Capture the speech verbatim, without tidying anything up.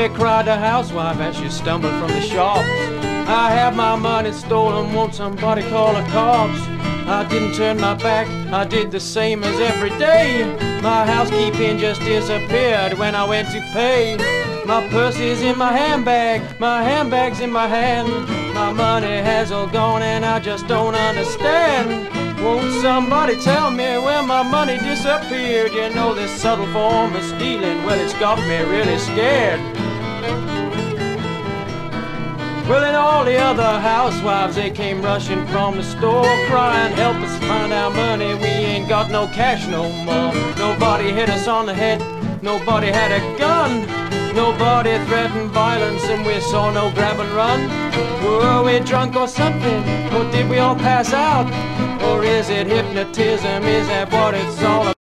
Mommy, cried the housewife as she stumbled from the shop. I have my money stolen, won't somebody call the cops? I didn't turn my back, I did the same as every day. My housekeeping just disappeared when I went to pay. My purse is in my handbag, my handbag's in my hand. My money has all gone and I just don't understand. Won't somebody tell me where my money disappeared? You know this subtle form of stealing, well, it's got me really scared. Well, and all the other housewives, they came rushing from the store, crying, help us find our money, we ain't got no cash no more. Nobody hit us on the head, nobody had a gun, nobody threatened violence, and we saw no grab and run. Were we drunk or something, or did we all pass out? Or is it hypnotism, is that what it's all